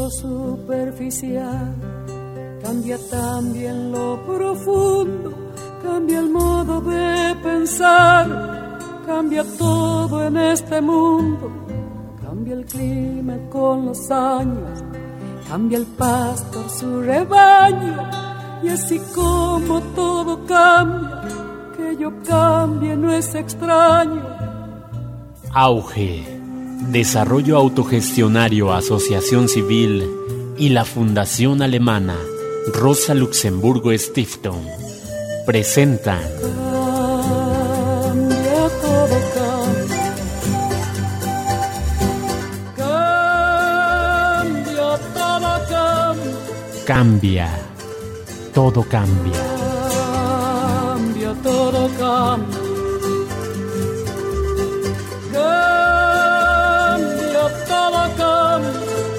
superficial, cambia también lo profundo, cambia el modo de pensar, cambia todo en este mundo, cambia el clima con los años, cambia el pastor su rebaño, y así como todo cambia, que yo cambie no es extraño. Auge, Desarrollo Autogestionario, Asociación Civil y la Fundación Alemana Rosa Luxemburgo Stiftung presentan Cambia, todo cambia, todo cambia, Cambia, todo cambia. cambia, todo cambia, cambia, todo cambia.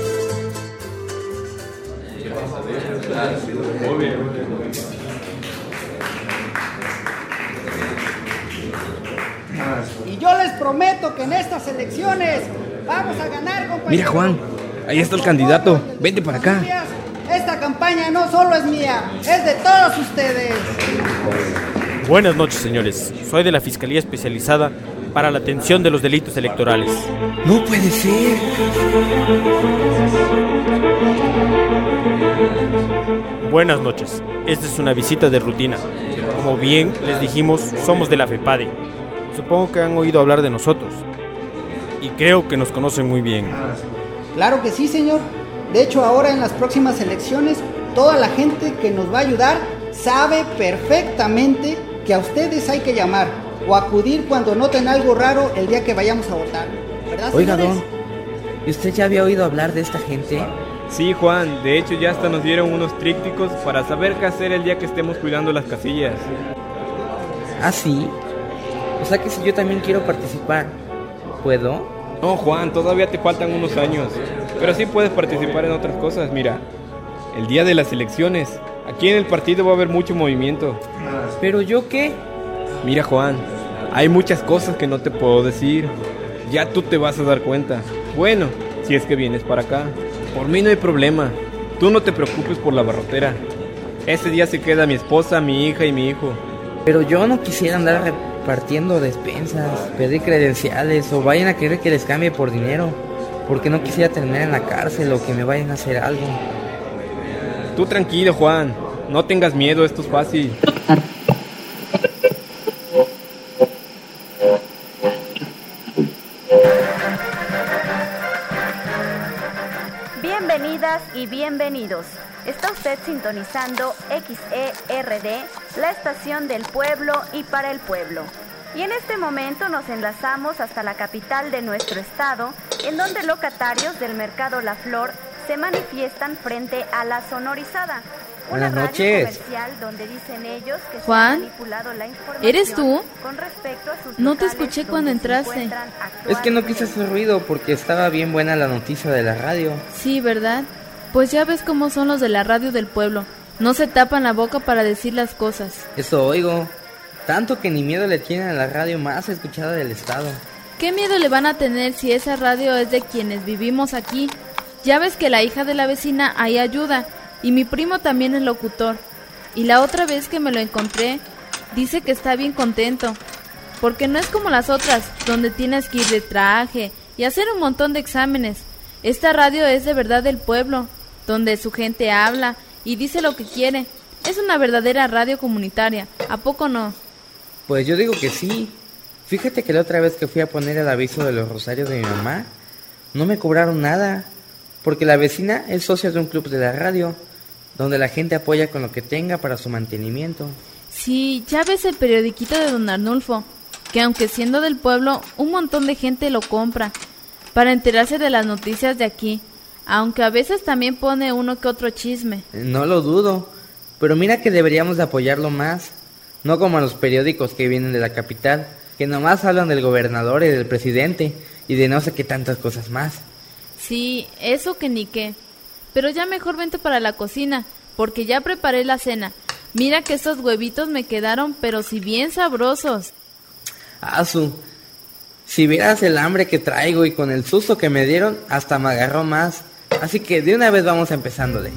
Y yo les prometo que en estas elecciones vamos a ganar, compañeros. Mira, Juan, ahí está el candidato. Vente para acá. Esta campaña no solo es mía, es de todos ustedes. Buenas noches, señores. Soy de la Fiscalía Especializada para la Atención de los Delitos Electorales. No puede ser. Buenas noches. Esta es una visita de rutina. Como bien les dijimos, somos de la FEPADE. Supongo que han oído hablar de nosotros. Y creo que nos conocen muy bien. Claro que sí, señor. De hecho, ahora en las próximas elecciones, toda la gente que nos va a ayudar sabe perfectamente que a ustedes hay que llamar o acudir cuando noten algo raro el día que vayamos a votar. ¿Verdad, Oiga, señores? don, ¿y usted ya había oído hablar de esta gente? Sí, Juan, de hecho ya hasta nos dieron unos trípticos para saber qué hacer el día que estemos cuidando las casillas. ¿Ah, sí? O sea que si yo también quiero participar, ¿puedo? No, Juan, todavía te faltan unos años, pero sí puedes participar en otras cosas. Mira, el día de las elecciones, aquí en el partido va a haber mucho movimiento. ¿Pero yo qué? Mira, Juan, hay muchas cosas que no te puedo decir. Ya tú te vas a dar cuenta. Bueno, si es que vienes para acá. Por mí no hay problema. Tú no te preocupes por la barrotera. Ese día se queda mi esposa, mi hija y mi hijo. Pero yo no quisiera andar repartiendo despensas, pedir credenciales o vayan a querer que les cambie por dinero, porque no quisiera terminar en la cárcel o que me vayan a hacer algo. Tú tranquilo, Juan. No tengas miedo, esto es fácil. Bienvenidas y bienvenidos. Está usted sintonizando XERD, la estación del pueblo y para el pueblo. Y en este momento nos enlazamos hasta la capital de nuestro estado, en donde locatarios del Mercado La Flor se manifiestan frente a la Sonorizada. Buenas Una radio noches. comercial donde dicen ellos que Juan, se ha manipulado la información. ¿eres tú? Con respecto a sus No te locales escuché donde cuando se entraste. encuentran Es que no quise actualmente. hacer ruido porque estaba bien buena la noticia de la radio. Sí, ¿verdad? Pues ya ves cómo son los de la radio del pueblo. No se tapan la boca para decir las cosas. Eso oigo. Tanto que ni miedo le tienen a la radio más escuchada del estado. ¿Qué miedo le van a tener si esa radio es de quienes vivimos aquí? Ya ves que la hija de la vecina ahí ayuda, y mi primo también es locutor. Y la otra vez que me lo encontré, dice que está bien contento, porque no es como las otras, donde tienes que ir de traje y hacer un montón de exámenes. Esta radio es de verdad del pueblo, donde su gente habla y dice lo que quiere. Es una verdadera radio comunitaria, ¿a poco no? Pues yo digo que sí. Fíjate que la otra vez que fui a poner el aviso de los rosarios de mi mamá, no me cobraron nada, porque la vecina es socia de un club de la radio, donde la gente apoya con lo que tenga para su mantenimiento. Sí, ya ves el periodiquito de don Arnulfo, que aunque siendo del pueblo, un montón de gente lo compra, para enterarse de las noticias de aquí, aunque a veces también pone uno que otro chisme. No lo dudo, pero mira que deberíamos de apoyarlo más, no como a los periódicos que vienen de la capital, que nomás hablan del gobernador y del presidente, y de no sé qué tantas cosas más. Sí, eso que ni qué. Pero ya mejor vente para la cocina, porque ya preparé la cena. Mira que estos huevitos me quedaron, pero si bien sabrosos. Asu, si vieras el hambre que traigo y con el susto que me dieron, hasta me agarró más. Así que de una vez vamos empezándole.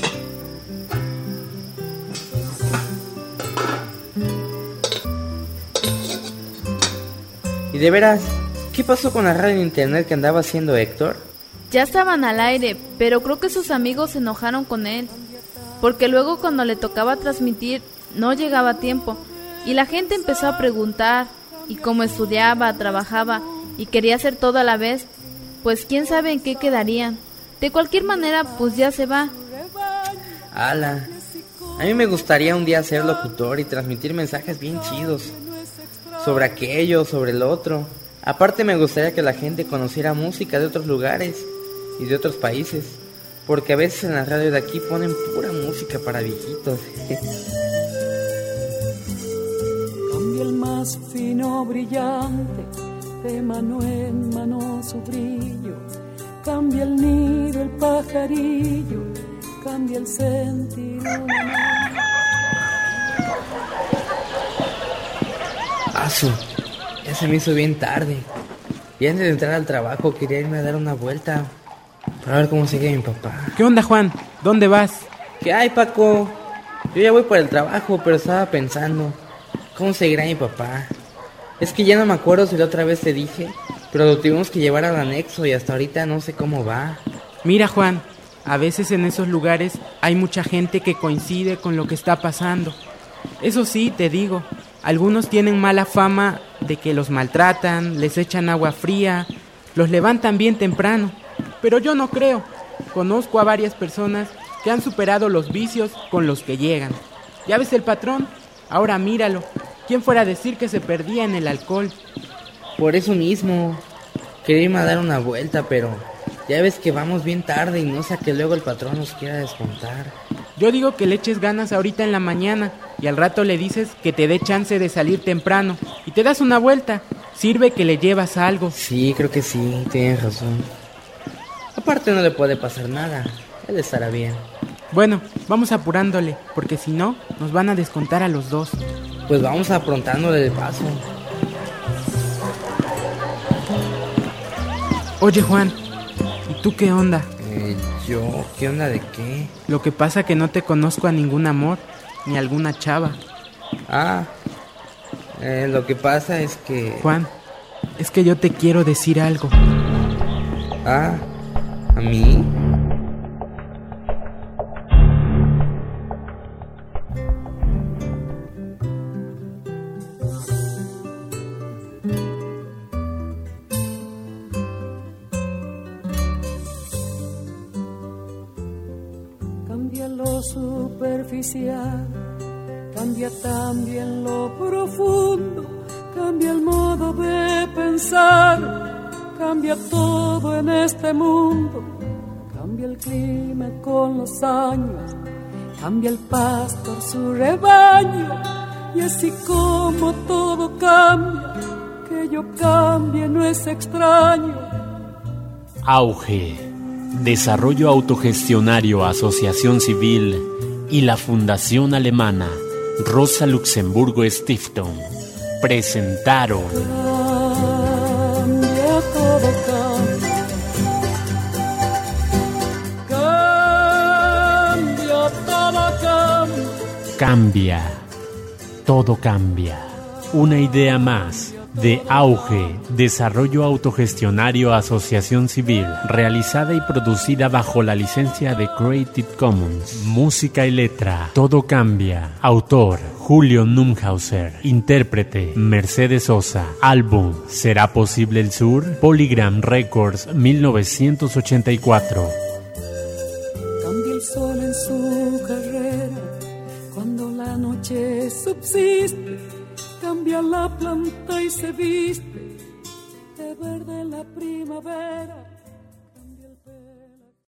Y de veras, ¿qué pasó con la radio en internet que andaba haciendo Héctor? Ya estaban al aire, pero creo que sus amigos se enojaron con él, porque luego cuando le tocaba transmitir no llegaba a tiempo, y la gente empezó a preguntar, y como estudiaba, trabajaba y quería hacer todo a la vez, pues quién sabe en qué quedarían. De cualquier manera, pues ya se va. ¡Hala! A mí me gustaría un día ser locutor y transmitir mensajes bien chidos sobre aquello, sobre el otro. Aparte me gustaría que la gente conociera música de otros lugares y de otros países, porque a veces en la radio de aquí ponen pura música para viejitos. Cambia el más fino brillante, de mano en mano su brillo. Cambia el nido, el pajarillo, cambia el sentir. Asu, ya se me hizo bien tarde. Y antes de entrar al trabajo quería irme a dar una vuelta para ver cómo sigue mi papá. ¿Qué onda, Juan? ¿Dónde vas? ¿Qué hay, Paco? Yo ya voy por el trabajo, pero estaba pensando, ¿cómo seguirá mi papá? Es que ya no me acuerdo si la otra vez te dije, pero lo tuvimos que llevar al anexo y hasta ahorita no sé cómo va. Mira, Juan, a veces en esos lugares hay mucha gente que coincide con lo que está pasando. Eso sí, te digo, algunos tienen mala fama de que los maltratan, les echan agua fría, los levantan bien temprano. Pero yo no creo. Conozco a varias personas que han superado los vicios con los que llegan. ¿Ya ves el patrón? Ahora míralo. ¿Quién fuera a decir que se perdía en el alcohol? Por eso mismo, quería irme a dar una vuelta, pero ya ves que vamos bien tarde y no sé que luego el patrón nos quiera descontar. Yo digo que le eches ganas ahorita en la mañana y al rato le dices que te dé chance de salir temprano y te das una vuelta. Sirve que le llevas algo. Sí, creo que sí, tienes razón. Aparte no le puede pasar nada, él estará bien. Bueno, vamos apurándole, porque si no, nos van a descontar a los dos. Pues vamos aprontándole el paso. Oye, Juan, ¿y tú qué onda? ¿Yo? ¿Qué onda de qué? Lo que pasa que no te conozco a ningún amor, ni a alguna chava. Lo que pasa es que... Juan, es que yo te quiero decir algo. ¿A mí? Cambia lo superficial, cambia también lo profundo, cambia el modo de pensar, cambia todo en este mundo, cambia el clima con los años, cambia el pastor su rebaño, y así como todo cambia, que yo cambie no es extraño. Auge, Desarrollo Autogestionario Asociación Civil y la Fundación Alemana Rosa Luxemburgo Stiftung presentaron Cambia todo, cambia todo, Cambia, todo cambia. Una idea más de Auge, Desarrollo Autogestionario Asociación Civil, realizada y producida bajo la licencia de Creative Commons. Música y letra, Todo Cambia. Autor, Julio Numhauser. Intérprete, Mercedes Sosa. Álbum, ¿Será Posible el Sur? Polygram Records, 1984. Cambia el sol en su carrera cuando la noche subsiste, cambia la planta y se viste de verde la primavera.